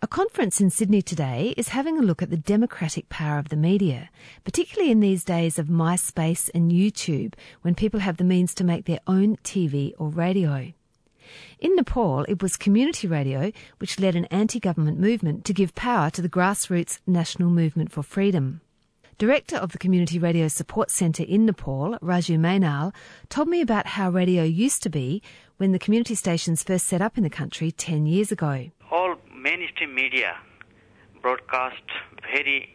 A conference in Sydney today is having a look at the democratic power of the media, particularly in these days of MySpace and YouTube, when people have the means to make their own TV or radio. In Nepal, it was community radio which led an anti-government movement to give power to the grassroots National Movement for Freedom. Director of the Community Radio Support Centre in Nepal, Raju Mainal, told me about how radio used to be when the community stations first set up in the country 10 years ago. All mainstream media broadcast very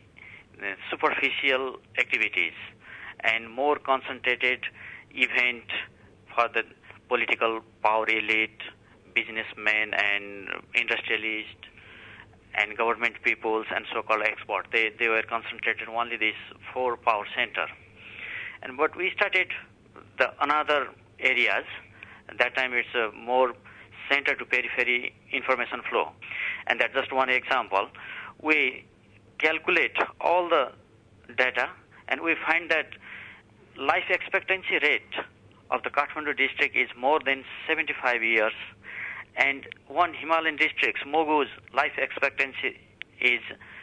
superficial activities and more concentrated event for the political power elite, businessmen and industrialists and government peoples and so-called export. They were concentrated only these four power center. But we started the another areas. At that time it's a more center to periphery information flow. And that's just one example. We calculate all the data and we find that life expectancy rate of the Kathmandu district is more than 75 years. And one Himalayan district, Mugu's life expectancy is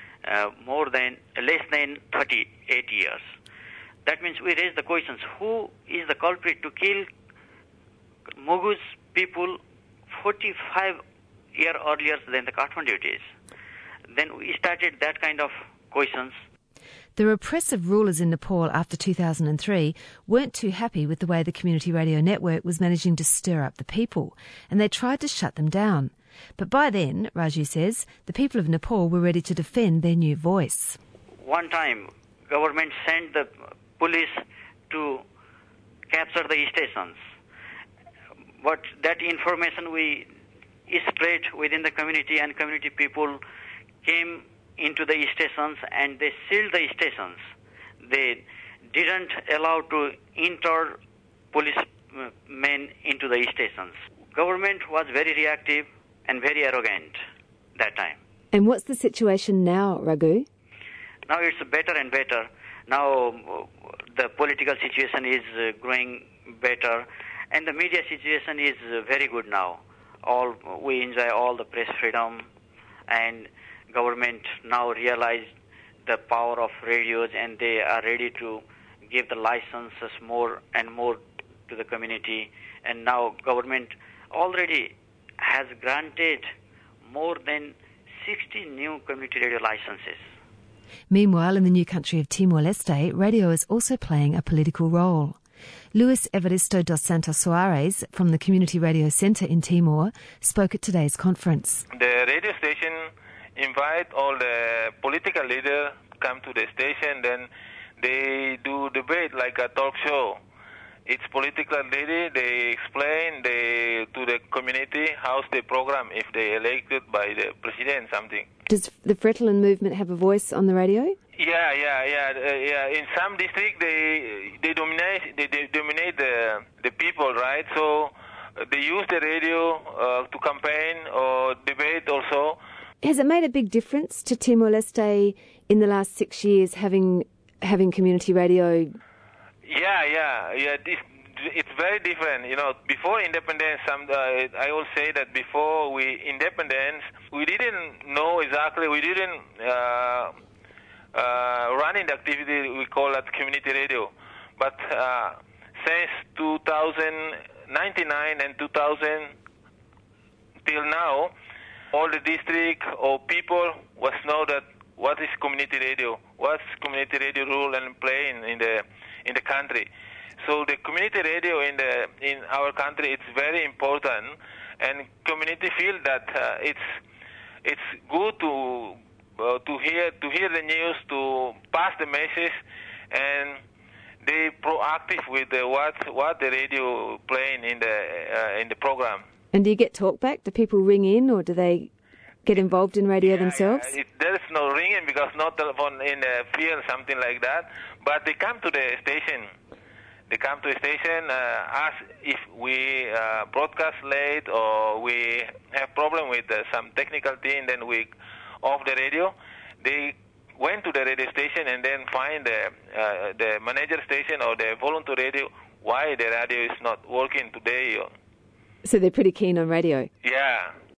less than 38 years. That means we raise the questions, who is the culprit to kill Mugu's people 45 years earlier than the Kathmandu it is? Then we started that kind of questions. The repressive rulers in Nepal after 2003 weren't too happy with the way the community radio network was managing to stir up the people, and they tried to shut them down. But by then, Raju says, the people of Nepal were ready to defend their new voice. One time, government sent the police to capture the stations. But that information we spread within the community, and community people came into the stations and they sealed the stations. They didn't allow to enter policemen into the stations. Government was very reactive and very arrogant that time. And what's the situation now, Raghu? Now it's better and better. Now the political situation is growing better and the media situation is very good now. We enjoy all the press freedom, and government now realize the power of radios and they are ready to give the licenses more and more to the community. And now government already has granted more than 60 new community radio licenses. Meanwhile, in the new country of Timor-Leste, radio is also playing a political role. Luis Evaristo dos Santos Soares from the Community Radio Centre in Timor spoke at today's conference. The radio station invite all the political leaders come to the station, then they do debate like a talk show. It's political leader, they explain to the community how's the program if they elected by the president something. Does the Fretilin movement have a voice on the radio? Yeah. In some district they dominate the people, right? So they use the radio to campaign or debate also. Has it made a big difference to Timor-Leste in the last 6 years having community radio? Yeah. It's very different. You know, before independence, I will say that before independence, we didn't know exactly. We didn't run in the activity we call that community radio. But since 1999 and 2000 till now, all the district or people know that what is community radio, what's community radio rule and play in the country. So the community radio in our country, it's very important, and community feel that it's good to hear the news, to pass the message, and they proactive with what the radio playing in the program. And do you get talk back? Do people ring in, or do they get involved in radio themselves? There's no ringing because no telephone in the field, something like that. But they come to the station. They come to the station, ask if we broadcast late or we have problem with some technical thing, then we off the radio. They went to the radio station and then find the manager station or the volunteer radio why the radio is not working today. So they're pretty keen on radio? Yeah.